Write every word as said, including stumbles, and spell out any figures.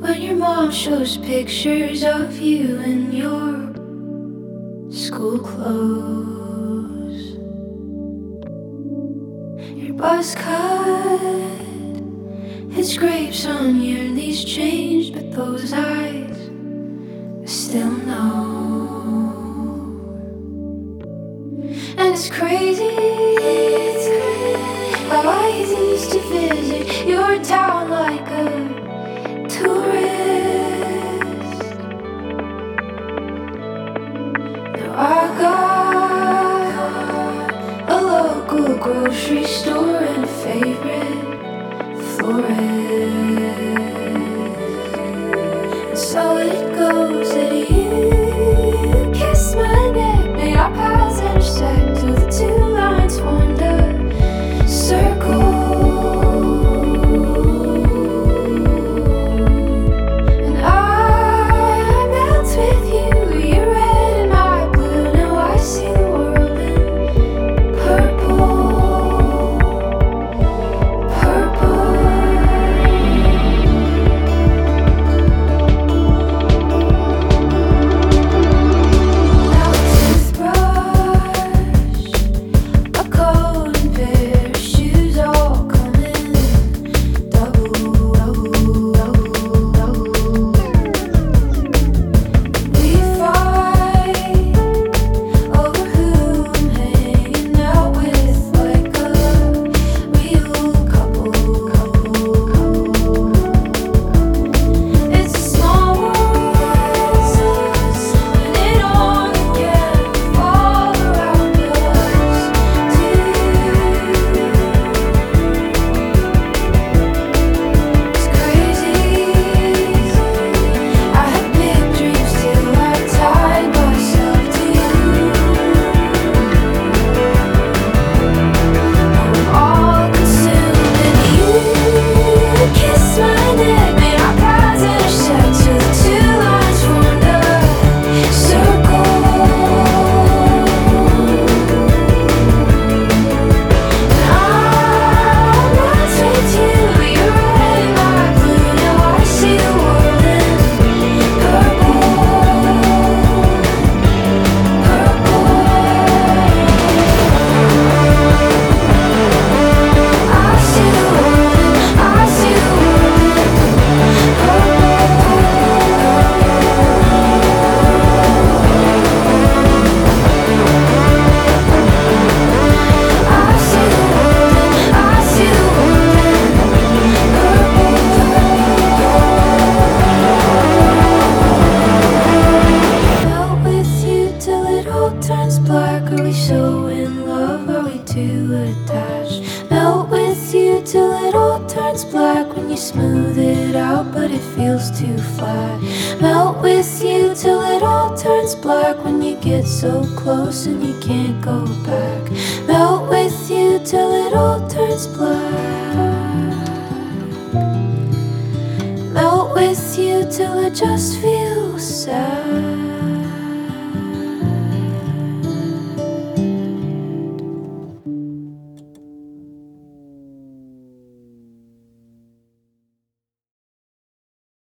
When your mom shows pictures of you in your school clothes, your buzz cut, his grapes on your knees changed, but those eyes still know. And it's crazy, it's crazy how I used to visit your town like a tourist. Now I got a local grocery store and a favorite florist. And so it goes that you kiss my neck, made our paths intersect till the two lines formed a circle. So close and you can't go back. Melt with you till it all turns black. Melt with you till I just feel sad.